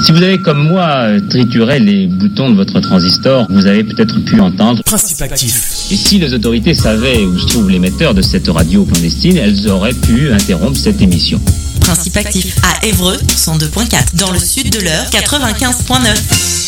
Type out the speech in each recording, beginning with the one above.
Si vous avez comme moi trituré les boutons de votre transistor, vous avez peut-être pu entendre Principe actif. Et si les autorités savaient où se trouve l'émetteur de cette radio clandestine, elles auraient pu interrompre cette émission. Principe actif à Évreux 102.4, dans le sud de l'Eure 95.9.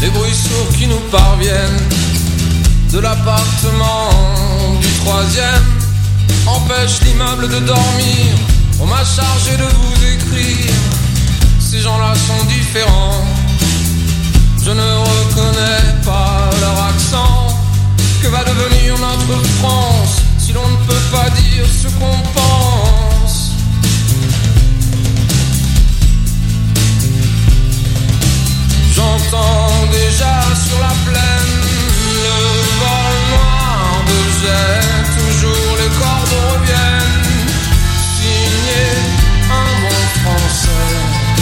Les bruits sourds qui nous parviennent de l'appartement du 3e empêchent l'immeuble de dormir. On m'a chargé de vous écrire. Ces gens-là sont différents. Je ne reconnais pas leur accent. Que va devenir notre France si l'on ne peut pas dire ce qu'on pense? J'entends déjà sur la plaine le vol noir de jet. Toujours les cordes reviennent. Signé un bon français.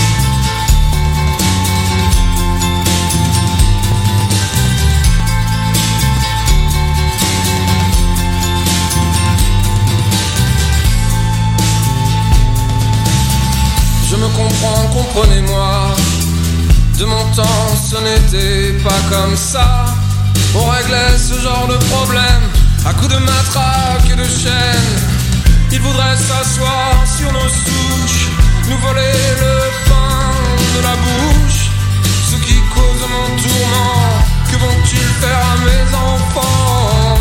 Je me comprends, comprenez-moi. De mon temps, ce n'était pas comme ça. On réglait ce genre de problème à coups de matraque et de chaîne. Ils voudraient s'asseoir sur nos souches, nous voler le pain de la bouche. Ceux qui causent mon tourment, que vont-ils faire à mes enfants?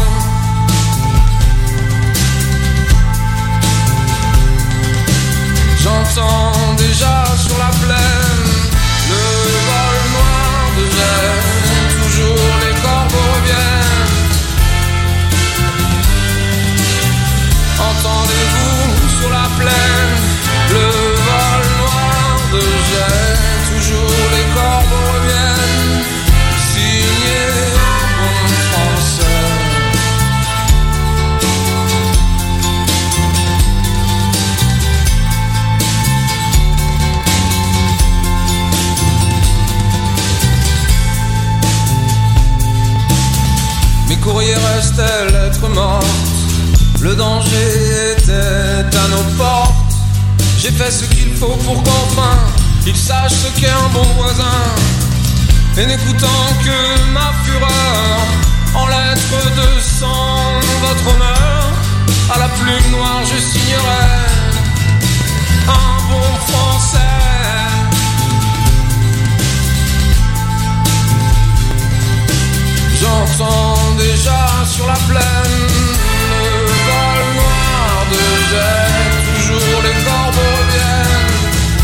J'entends déjà sur la plaine le vol noir de jet. Toujours les corbeaux reviennent. Entendez-vous sur la plaine le vol noir de jet. Toujours les corbeaux reviennent. Signé un bon français. Mes courriers restaient lettres mortes. Le danger était à nos portes. J'ai fait ce qu'il faut pour qu'enfin ils sachent ce qu'est un bon voisin. Et n'écoutant que ma fureur, en lettres de sang, votre honneur, à la plume noire je signerai un bon français. J'entends déjà sur la plaine le vol noir de jet. Toujours les corbeaux reviennent.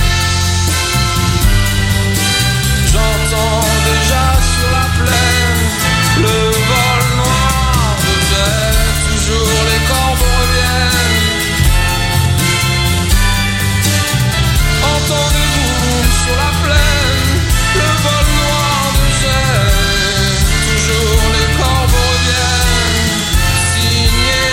J'entends déjà sur la plaine le vol noir de jet. Toujours les corbeaux reviennent. Entendez-vous sur la plaine le vol noir de jet. Toujours les corbeaux reviennent. Signé.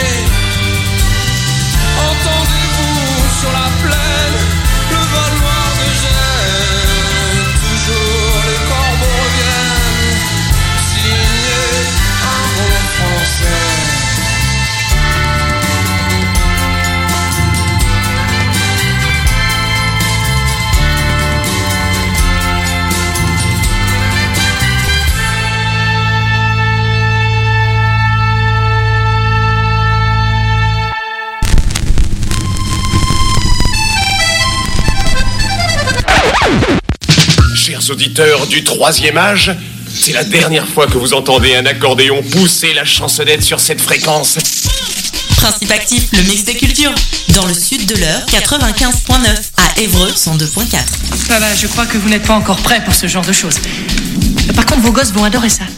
Entendez-vous sur la plaine le vol noir de jet. Toujours les corbeaux reviennent. Signé un bon français. Chers auditeurs du 3e âge, c'est la dernière fois que vous entendez un accordéon pousser la chansonnette sur cette fréquence. Principe actif, le mix des cultures. Dans le sud de l'Eure, 95.9. À Évreux, 102.4. Ça va, je crois que vous n'êtes pas encore prêts pour ce genre de choses. Par contre, vos gosses vont adorer ça.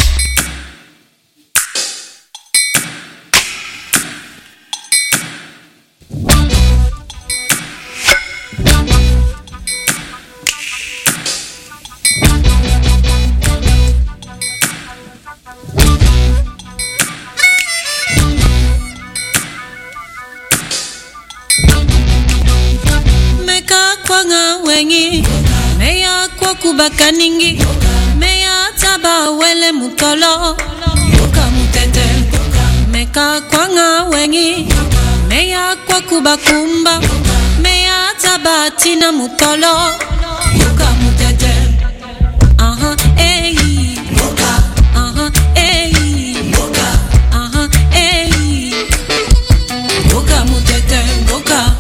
Meya kwa kubakaningi Meya taba wele mutolo Yoka mutete Meka kwa nga wengi Meya kwa kubakumba Meya taba tina mutolo Yoka mutete Aha, ey Aha, ey Aha, ey Yoka mutete Yoka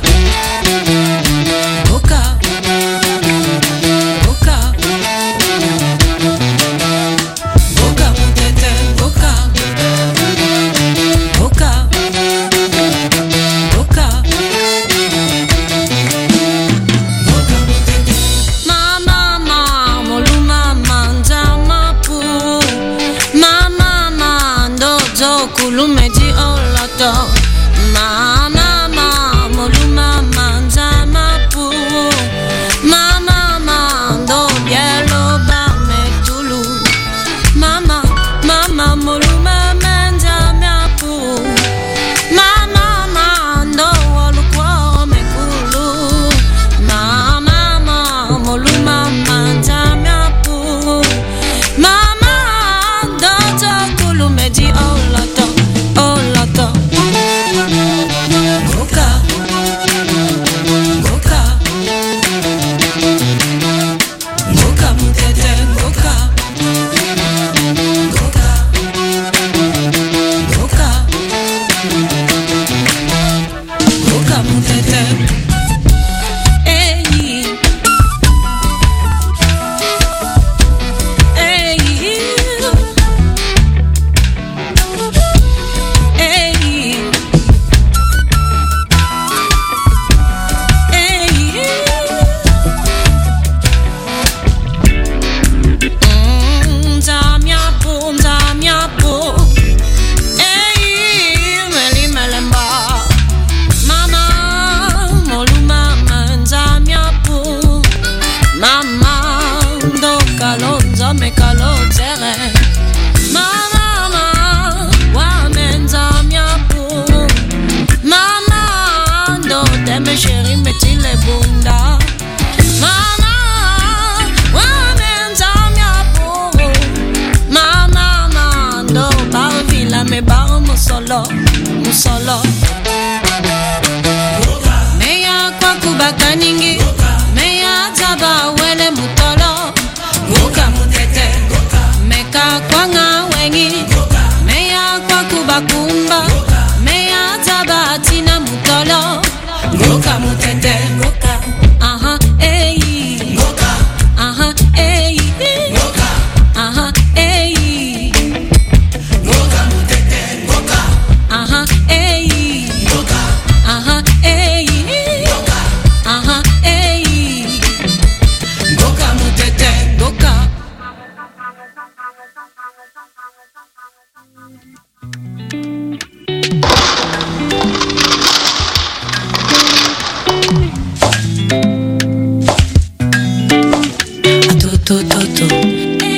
kulumedi oloto mama moluma manza mapu mama ndo bielo ba metulu mama moluma manza mapu mama ndo walukwa mekulu mama moluma manza mapu mama ndo kulumedi oloto Musolo meya kwa kubaka ningi meya taba wele mutolo goka mutete meka kwa nga wengi meya kwa kubakumba meya taba tina mutolo goka mutete aha eyi aha eyi aha eyi aha eyi aha eyi aha eyi goka mutete goka to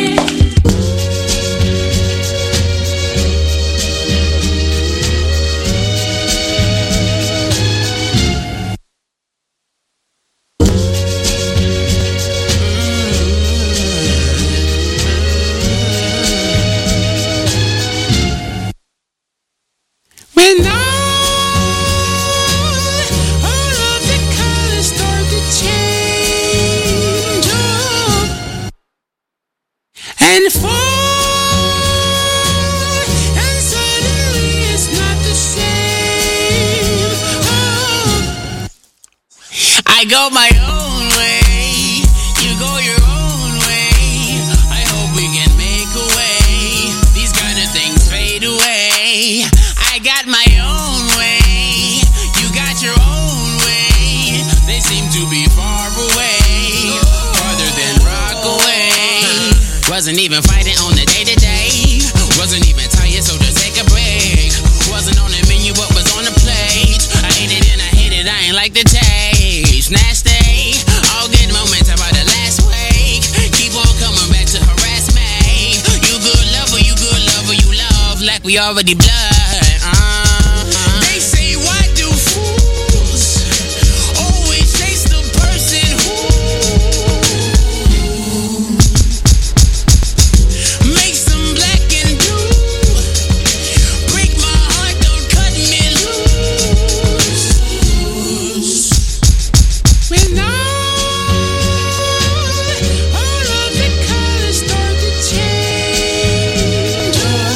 I go my own way, you go your own way. I hope we can make a way. These kind of things fade away. I got my own way, you got your own way. They seem to be far away, farther than Rockaway. Wasn't even fighting on the day-to-day. Wasn't even tired, so just take a break. Wasn't on the menu, but was on the plate. I ate it and I hate it, I ain't like the taste. Nasty, all good moments about the last week. Keep on coming back to harass me. You good lover, you love like we already blood. They say, why do fools always chase the person who makes them black and blue? Break my heart, don't cut me loose. When all of the colors start to change,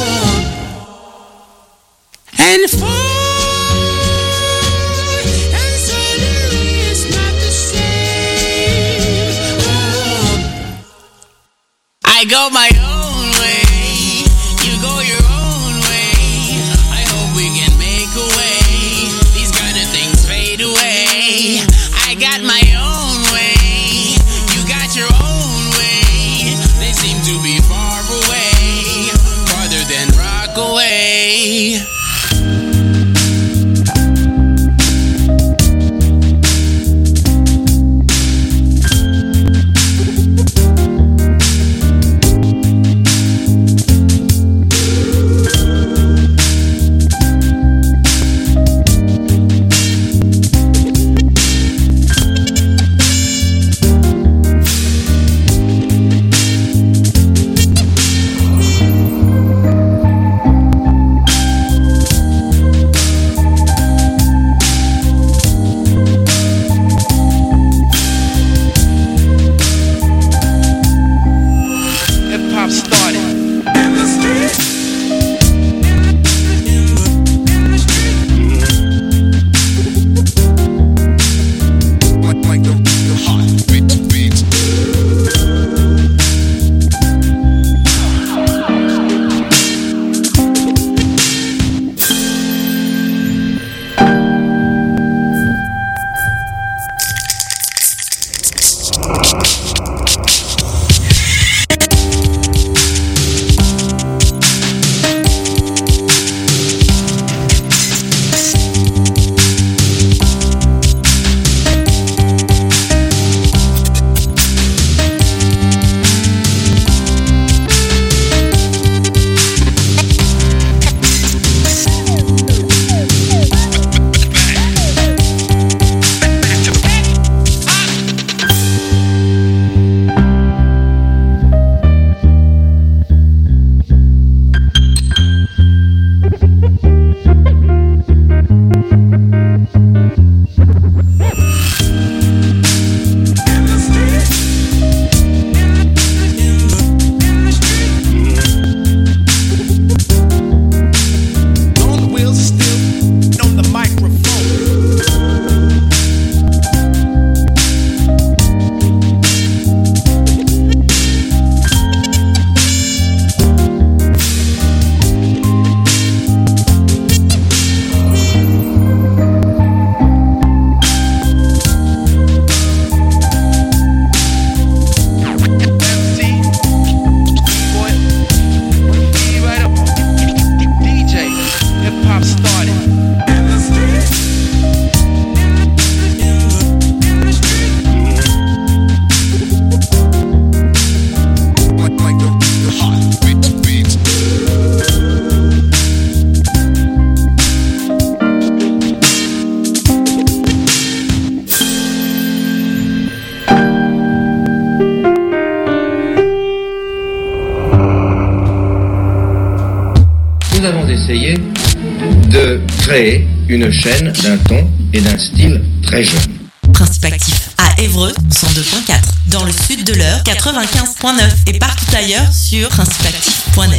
and fall, and suddenly it's not the same. I go my own way, you go your own way. I hope we can make a way. These kind of things fade away. I got my own way, you got your own way. They seem to be far away, farther than Rockaway. away. de créer une chaîne d'un ton et d'un style très jeune. Principe actif à Évreux 102.4, dans le sud de l'Eure 95.9 et partout ailleurs sur principeactif.net.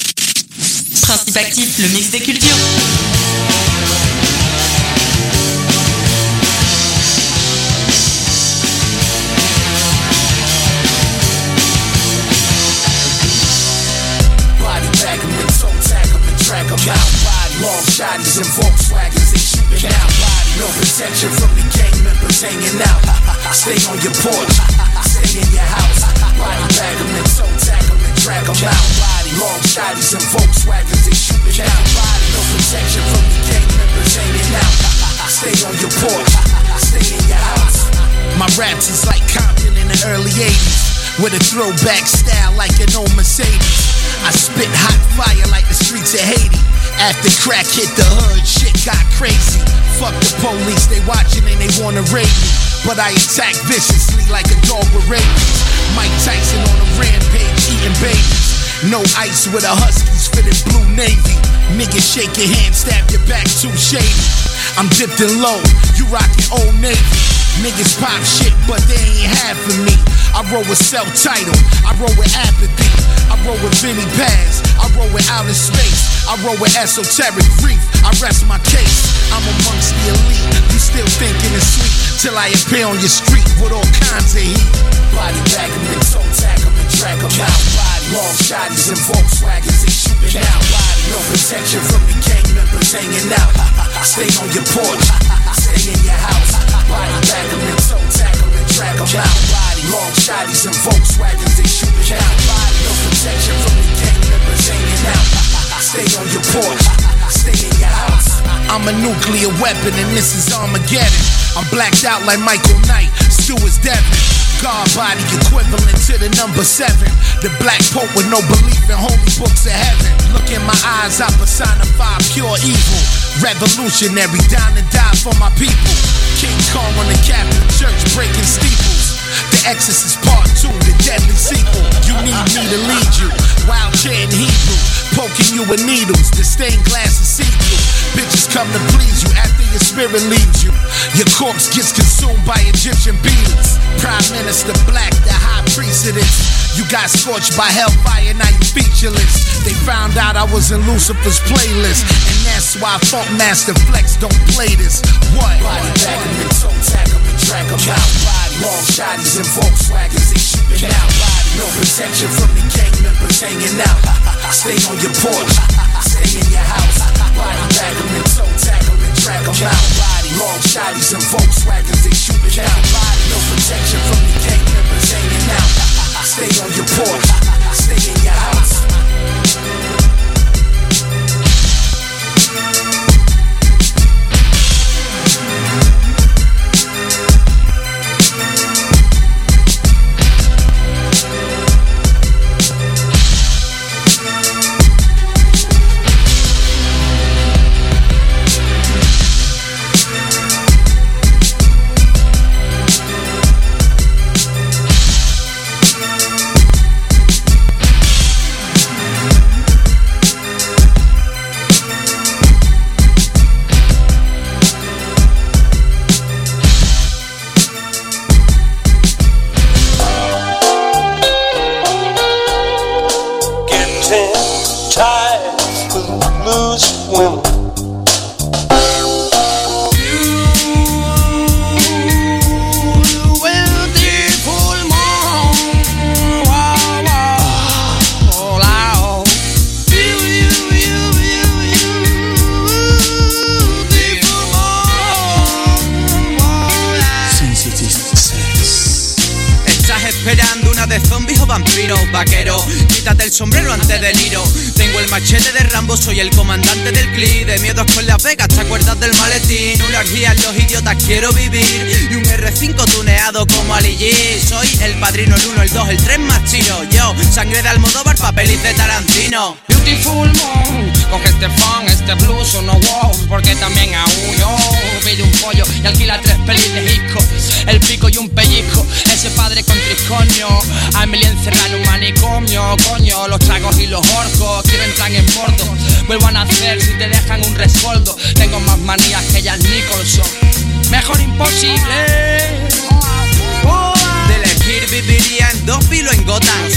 Principe actif, le mix des cultures. Long shotties and Volkswagens, they shooting out. No protection from the gang members hanging out. Stay on your porch, stay in your house. Body bag them and toe tag them and drag them out. Long shotties and Volkswagens, they shooting out. No protection from the gang members hanging out. Stay on your porch, stay in your house. My raps is like Compton in the early 80s, with a throwback style like an old Mercedes. I spit hot fire like the streets of Haiti. After crack hit the hood, shit got crazy. Fuck the police, they watching and they wanna raid me. But I attack viciously like a dog with rabies. Mike Tyson on a rampage, eating babies. No ice with a Huskies fitted blue Navy. Niggas shake your hand, stab your back, too shady. I'm dipped in low, you rockin' Old Navy. Niggas pop shit, but they ain't half of me. I roll with self-titled, I roll with apathy. I roll with Vinny Paz, I roll with outer space. I roll with esoteric grief, I rest my case. I'm amongst the elite, you still thinking it's sweet, till I appear on your street with all kinds of heat. Body bag them and toe tag them and drag them out. Long shotties and Volkswagens, they shooting out. No protection from the gang members hanging out. Stay on your porch, stay in your house. Body bag them and toe tag them and drag them out. Long shotties and Volkswagens, they shooting out. No protection from the gang members hanging out. Stay on your porch, I'm a nuclear weapon and this is Armageddon. I'm blacked out like Michael Knight, Stuart's Devin. God body equivalent to the number 7. The black pope with no belief in holy books of heaven. Look in my eyes, I personify pure evil. Revolutionary, down to die for my people. King Kong on the Catholic Church breaking steeples. The Exorcist Part 2, the deadly sequel. You need me to lead you. Wild chanting Hebrew, poking you with needles. The stained glass is see-through. Bitches come to please you after your spirit leaves you. Your corpse gets consumed by Egyptian beetles. Prime Minister Black, the high priest of this. You got scorched by hellfire, now you featureless. They found out I was in Lucifer's playlist, and that's why Funk Master Flex don't play this. What? Body bag 'em and toe tag 'em and drag 'em out. Long shotties and Volkswagens, they shooting out. No protection from the gang members hanging out. Stay on your porch, stay in your house. Body bag 'em and toe tag 'em and drag 'em out. Long shotties and Volkswagens, they shooting out. No protection from the gang members hanging out. Stay on your porch, stay in your house. El sombrero antes de Niro. Tengo el machete de Rambo, soy el comandante del clip. De miedos con Las Vegas, ¿te acuerdas del maletín? Una orgía en los idiotas, quiero vivir. Y un R5 tuneado como Ali G. Soy el padrino, el 1, el 2, el 3 más chino. Yo, sangre de Almodóvar, papeles de Tarantino. Beautiful moon, coge este funk, este blues o no wow. Porque también aúllo. Pide un pollo y alquila 3 pelis de disco. El pico y un pellizco, ese padre con trisconio. A Emily encerrada en un manicomio. Coño, los tragos y los orcos. Quiero entrar en bordo, vuelvo a nacer si te dejan un rescoldo. Tengo más manías que Jack Nicholson. Mejor imposible. De elegir viviría en 2 pilos en Gotham.